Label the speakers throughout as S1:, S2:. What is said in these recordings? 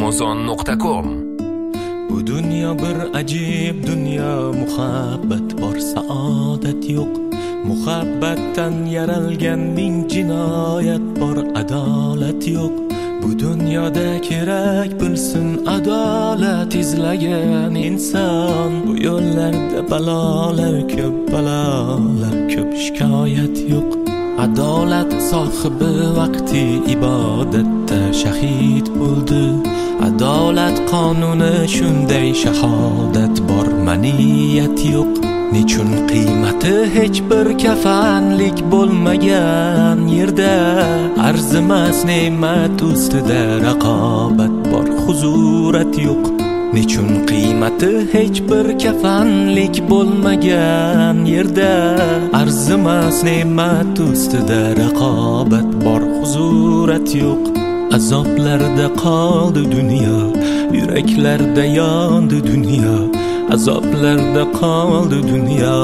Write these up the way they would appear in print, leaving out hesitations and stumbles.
S1: amazon.com.
S2: Bu dunyo bir ajib dunyo, muhabbat bor, saodat yo'q. Muhabbatdan yaralganning jinoyat bor, adolat yo'q. Bu dunyoda kerak bilsin adolat izlagan inson. Bu yo'llarda balolar ko'p, shikoyat yo'q. Adolat sohibi vaqti ibodatda shahid bo'ldi. Adolat qonuni shunday, shahodat bor, maniyat yo'q. Nechun qiymati hech bir kafanlik bo'lmagan yerda arzimas ne'mat ustida raqobat bor, huzurat yo'q. Nechun qiymati hech bir kafanlik bo'lmagan yerda arzimas ne'mat ustida raqobat bor, huzurat yo'q. Azoblarda qoldi dunyo, yuraklarda yondi dunyo. Azoblarda qoldi dunyo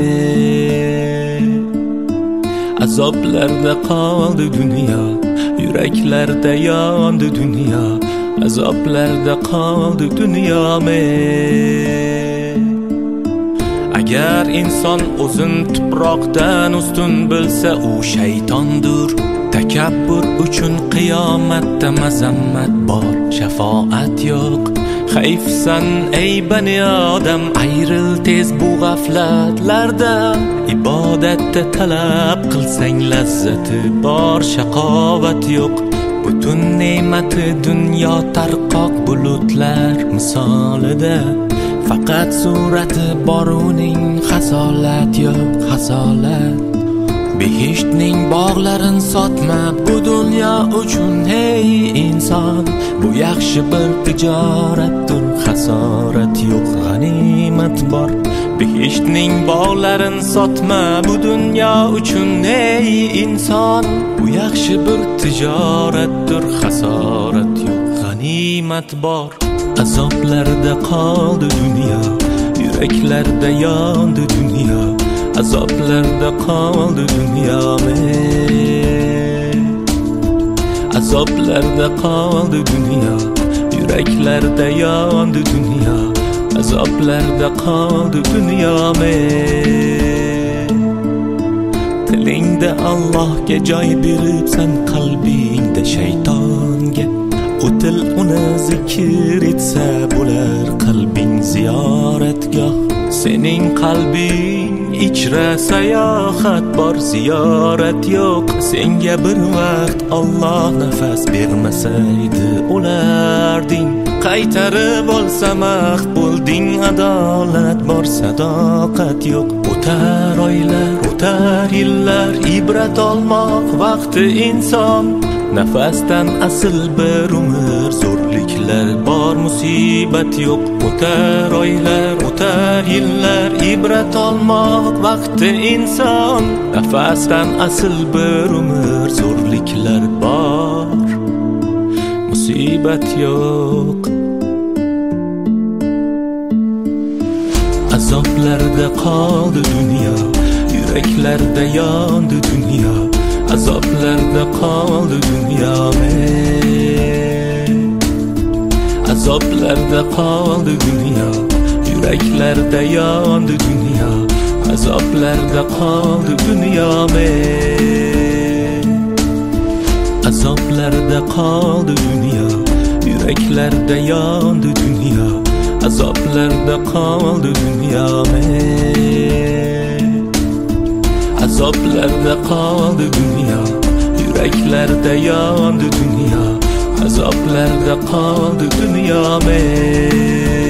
S2: men. Azoblarda qoldi dunyo, yuraklarda yondi dunyo. Azoblarda qoldi dunyo men. Agar inson o'zin tuproqdan ustun bilsa, u shaytondir. Takabbur uchun qiyomatda mazammat bor, shafoat yo'q. Hayfsan ey bani odam, ayril tez bu g'aflatlardan. Ibodatda talab qilsang lazzati bor, shaqovat yo'q. Butun ne'mati dunyo tarqoq bulutlar misolida. Faqat surati bor uning, hasolat yo'q, hasolat. Behishning bog'larin sotma bu dunyo uchun hey inson. Bu yaxshi bir tijoratdir, hasorat yo'q, g'animat bor. Behishning bog'larin sotma bu dunyo uchun hey inson. Bu yaxshi bir tijoratdir, hasorat yo'q, g'animat bor. Azoblarda qoldi dunyo, yuraklarda yondi dunyo. Azoblarda qoldi dunyo men. Azoblarda qoldi dunyo, yuraklarda yondi dunyo. Azoblarda qoldi dunyo men. Tilingda Allohga joy beribsan, qalbingda shaytonga. O'til uni zikr etsa bo'lar, qalbing ziyoratgoh. Sening qalbing ichra sayohat bor, ziyorat yo'q. Senga bir vaqt Alloh nafas bermasaydi o'larding. Qaytarib olsa maqbulding, adolat bor, sadoqat yo'q. O'tar oylar, o'tar yillar, ibrat olmoq vaqti inson. Nafasdan asl bir umr, zo'rliklar bor, musibat yo'q. O'tar oylar, o'tar yillar, ibrat olmoq vaqti inson. Nafasdan asl bir umr, zo'rliklar bor, musibat yo'q. Azoblarda qoldi dunyo, yuraklarda yondi dunyo. Azoblarda qoldi dunyo men. Azoblarda qoldi dunyo, yuraklarda yondi dunyo. Azoblarda qoldi dunyo men. Azoblarda qoldi dunyo, yuraklarda yondi dunyo. Azoblarda qoldi dunyo men. Azoblarda qoldi dunyo, yuraklarda yondi dunyo. Azoblarda qoldi dunyo men.